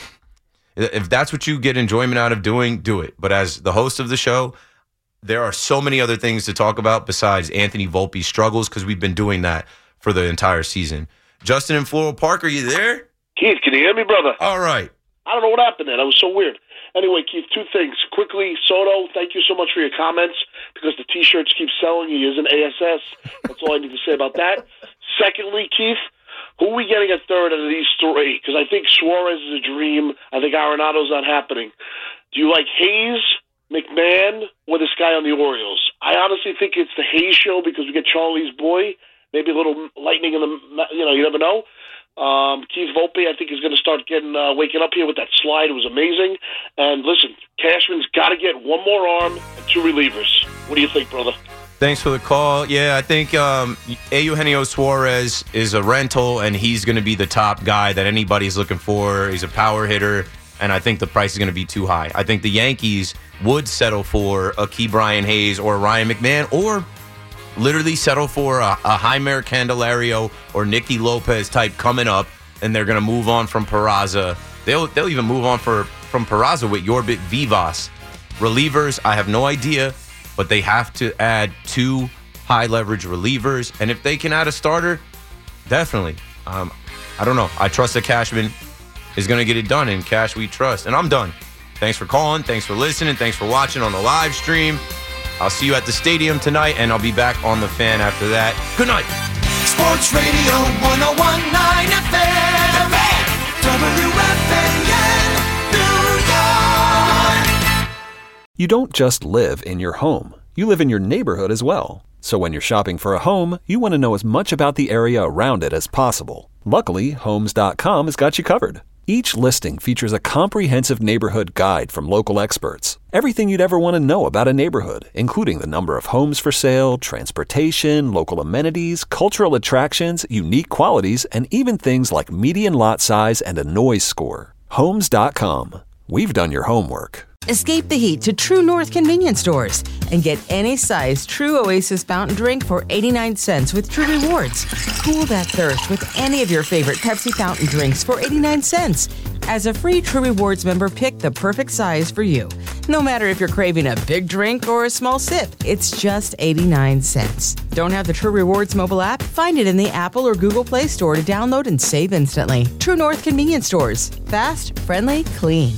if that's what you get enjoyment out of doing, do it. But as the host of the show, there are so many other things to talk about besides Anthony Volpe's struggles because we've been doing that for the entire season. Justin in Floral Park, are you there? Keith, can you hear me, brother? All right. I don't know what happened there. That was so weird. Anyway, Keith, two things. Quickly, Soto, thank you so much for your comments because the T-shirts keep selling. He is an A S S. That's all I need to say about that. Secondly, Keith, Who are we getting at third out of these three? Because I think Suarez is a dream. I think Arenado's not happening. Do you like Hayes, McMahon, or this guy on the Orioles? I honestly think it's the Hayes show because we get Charlie's boy. Maybe a little lightning in the, you know, you never know. Um, Keith Volpe, I think, is going to start getting uh, waking up here with that slide. It was amazing. And listen, Cashman's got to get one more arm and two relievers. What do you think, brother? Thanks for the call. Yeah, I think um, Eugenio Suarez is a rental, and he's going to be the top guy that anybody's looking for. He's a power hitter, and I think the price is going to be too high. I think the Yankees would settle for a Key Brian Hayes or a Ryan McMahon, or literally settle for a, a Jeimer Candelario or Nicky Lopez type coming up, and they're going to move on from Peraza. They'll they'll even move on for from Peraza with Yorbit Vivas. Relievers, I have no idea, but they have to add two high leverage relievers, and if they can add a starter, definitely. Um, I don't know. I trust that Cashman is going to get it done, and Cash we trust. And I'm done. Thanks for calling. Thanks for listening. Thanks for watching on the live stream. I'll see you at the stadium tonight, and I'll be back on the Fan after that. Good night. Sports Radio one oh one point nine F M. W F A N, New York. You don't just live in your home. You live in your neighborhood as well. So when you're shopping for a home, you want to know as much about the area around it as possible. Luckily, Homes dot com has got you covered. Each listing features a comprehensive neighborhood guide from local experts. Everything you'd ever want to know about a neighborhood, including the number of homes for sale, transportation, local amenities, cultural attractions, unique qualities, and even things like median lot size and a noise score. Homes dot com. We've done your homework. Escape the heat to True North convenience stores and get any size True Oasis fountain drink for eighty-nine cents with True Rewards. Cool that thirst with any of your favorite Pepsi fountain drinks for eighty-nine cents. As a free True Rewards member, pick the perfect size for you. No matter if you're craving a big drink or a small sip, it's just eighty-nine cents. Don't have the True Rewards mobile app? Find it in the Apple or Google Play Store to download and save instantly. True North convenience stores. Fast, friendly, clean.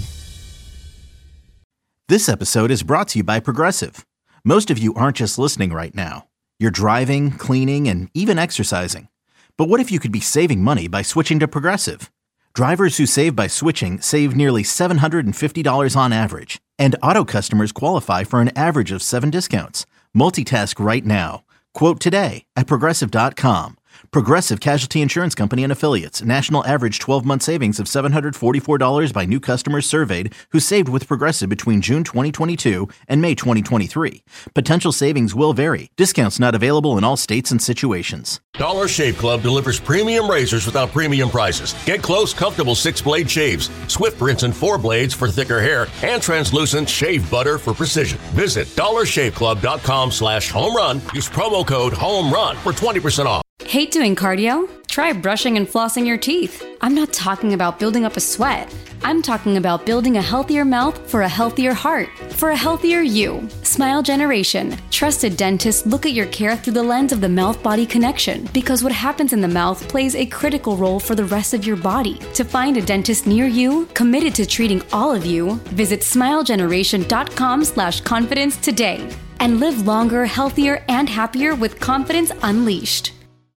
This episode is brought to you by Progressive. Most of you aren't just listening right now. You're driving, cleaning, and even exercising. But what if you could be saving money by switching to Progressive? Drivers who save by switching save nearly seven hundred fifty dollars on average. And auto customers qualify for an average of seven discounts. Multitask right now. Quote today at Progressive dot com. Progressive Casualty Insurance Company and Affiliates. National average twelve-month savings of seven hundred forty-four dollars by new customers surveyed who saved with Progressive between June twenty twenty-two and May twenty twenty-three. Potential savings will vary. Discounts not available in all states and situations. Dollar Shave Club delivers premium razors without premium prices. Get close, comfortable six-blade shaves, Swift rinse and four blades for thicker hair, and translucent shave butter for precision. Visit dollar shave club dot com slash home run. Use promo code HOMERUN for twenty percent off. Hate doing cardio? Try brushing and flossing your teeth. I'm not talking about building up a sweat. I'm talking about building a healthier mouth for a healthier heart, for a healthier you. Smile Generation. Trusted dentists look at your care through the lens of the mouth-body connection, because what happens in the mouth plays a critical role for the rest of your body. To find a dentist near you, committed to treating all of you, visit smile generation dot com slash confidence today. And live longer, healthier, and happier with confidence unleashed.